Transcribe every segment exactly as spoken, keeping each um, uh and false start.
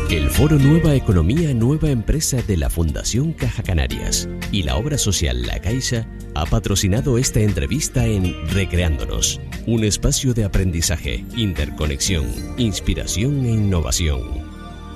El Foro Nueva Economía, Nueva Empresa de la Fundación Caja Canarias y la obra social La Caixa ha patrocinado esta entrevista en Recreándonos, un espacio de aprendizaje, interconexión, inspiración e innovación.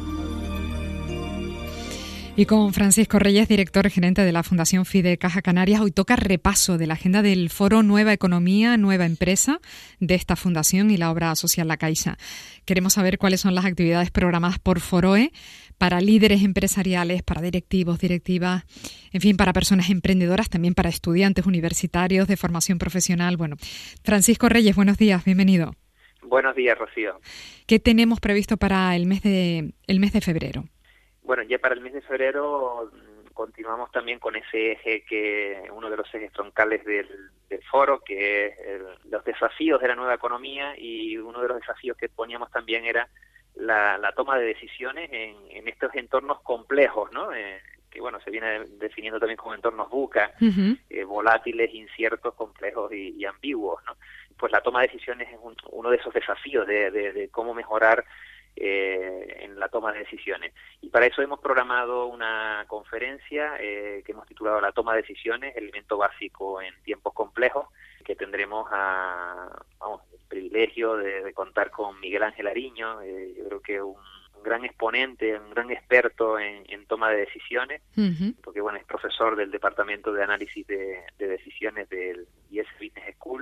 Y con Francisco Reyes, director gerente de la Fundación FIDE Caja Canarias, hoy toca repaso de la agenda del Foro Nueva Economía, Nueva Empresa de esta fundación y la obra social La Caixa. Queremos saber cuáles son las actividades programadas por Foroe para líderes empresariales, para directivos, directivas, en fin, para personas emprendedoras, también para estudiantes universitarios de formación profesional. Bueno, Francisco Reyes, buenos días, bienvenido. Buenos días, Rocío. ¿Qué tenemos previsto para el mes de, el mes de febrero? Bueno, ya para el mes de febrero continuamos también con ese eje, que uno de los ejes troncales del, del foro, que es el, los desafíos de la nueva economía, y uno de los desafíos que poníamos también era la, la toma de decisiones en, en estos entornos complejos, ¿no? Eh, que bueno, se viene definiendo también como entornos VUCA, uh-huh. eh, volátiles, inciertos, complejos y, y ambiguos, ¿no? Pues la toma de decisiones es un, uno de esos desafíos de, de, de cómo mejorar Eh, en la toma de decisiones. Y para eso hemos programado una conferencia eh, que hemos titulado La toma de decisiones, elemento básico en tiempos complejos, que tendremos a, vamos, el privilegio de, de contar con Miguel Ángel Ariño, eh, yo creo que un, un gran exponente, un gran experto en, en toma de decisiones, uh-huh. porque bueno, es profesor del Departamento de Análisis de, de Decisiones del I S Business School.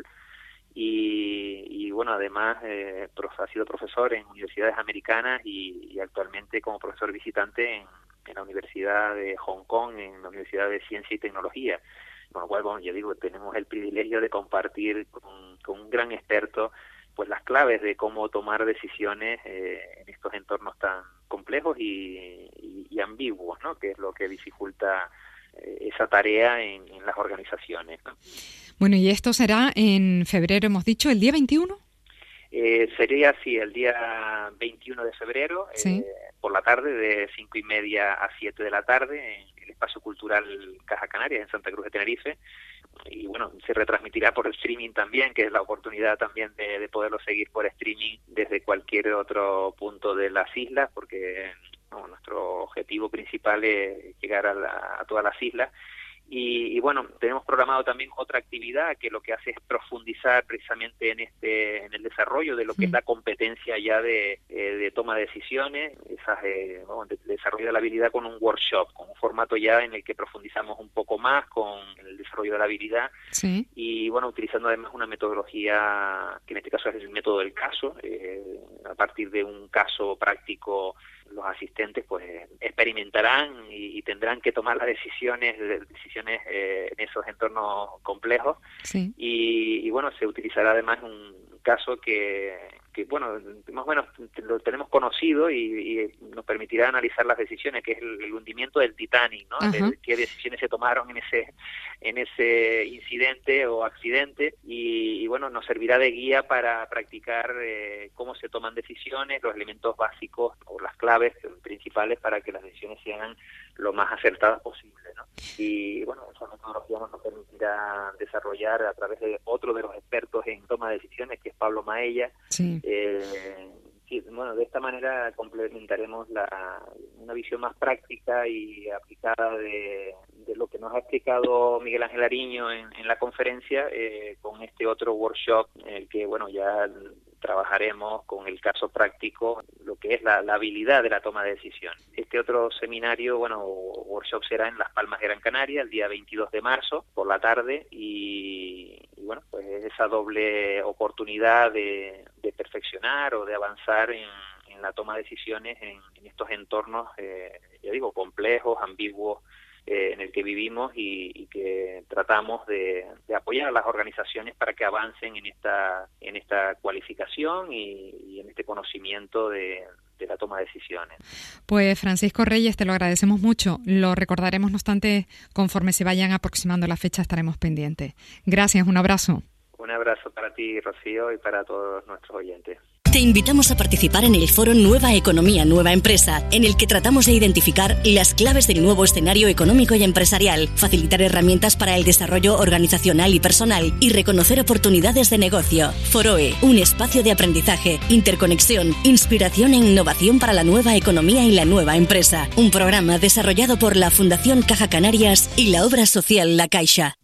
Y, y bueno, además eh, prof, ha sido profesor en universidades americanas y, y actualmente como profesor visitante en, en la Universidad de Hong Kong, en la Universidad de Ciencia y Tecnología. Con lo cual, bueno, yo digo, tenemos el privilegio de compartir con, con un gran experto pues las claves de cómo tomar decisiones eh, en estos entornos tan complejos y, y, y ambiguos, ¿no? Que es lo que dificulta eh, esa tarea en, en las organizaciones, ¿no? Bueno, y esto será en febrero, hemos dicho, ¿el día veintiuno? Eh, sería así, el día veintiuno de febrero, ¿sí? eh, por la tarde, de cinco y media a siete de la tarde, en el Espacio Cultural Caja Canarias, en Santa Cruz de Tenerife. Y bueno, se retransmitirá por streaming también, que es la oportunidad también de, de poderlo seguir por streaming desde cualquier otro punto de las islas, porque no, nuestro objetivo principal es llegar a, la, a todas las islas. Y, y bueno, tenemos programado también otra actividad que lo que hace es profundizar precisamente en este en el desarrollo de lo que sí. es la competencia ya de, eh, de toma de decisiones, esas, eh, bueno, de, de desarrollo de la habilidad con un workshop, con un formato ya en el que profundizamos un poco más con el desarrollo de la habilidad sí. y bueno, utilizando además una metodología que en este caso es el método del caso, eh, a partir de un caso práctico los asistentes pues experimentarán y, y tendrán que tomar las decisiones decisiones eh, en esos entornos complejos sí. y, y bueno, se utilizará además un caso que, que bueno, más o menos lo tenemos conocido y, y nos permitirá analizar las decisiones, que es el, el hundimiento del Titanic, ¿no? De, qué decisiones se tomaron en ese en ese incidente o accidente y, y bueno, nos servirá de guía para practicar eh, cómo se toman decisiones, los elementos básicos o las claves principales para que las decisiones sean lo más acertadas posible, ¿no? Y bueno, esa metodología nos permitirá desarrollar a través de otro de los expertos en toma de decisiones, que es Pablo Maella. Sí. Eh, sí, bueno, de esta manera complementaremos la, una visión más práctica y aplicada de, de lo que nos ha explicado Miguel Ángel Ariño en, en la conferencia, eh, con este otro workshop en el que, bueno, ya trabajaremos con el caso práctico, lo que es la, la habilidad de la toma de decisión. Este otro seminario, bueno, workshop será en Las Palmas de Gran Canaria, el día veintidós de marzo, por la tarde, y, y bueno, pues esa doble oportunidad de, de perfeccionar o de avanzar en, en la toma de decisiones en, en estos entornos, eh, ya digo, complejos, ambiguos, Eh, en el que vivimos y, y que tratamos de, de apoyar a las organizaciones para que avancen en esta en esta cualificación y, y en este conocimiento de, de la toma de decisiones. Pues Francisco Reyes, te lo agradecemos mucho. Lo recordaremos, no obstante, conforme se vayan aproximando la fecha estaremos pendientes. Gracias, un abrazo. Un abrazo para ti, Rocío, y para todos nuestros oyentes. Te invitamos a participar en el foro Nueva Economía, Nueva Empresa, en el que tratamos de identificar las claves del nuevo escenario económico y empresarial, facilitar herramientas para el desarrollo organizacional y personal y reconocer oportunidades de negocio. Foroe, un espacio de aprendizaje, interconexión, inspiración e innovación para la nueva economía y la nueva empresa. Un programa desarrollado por la Fundación Caja Canarias y la obra social La Caixa.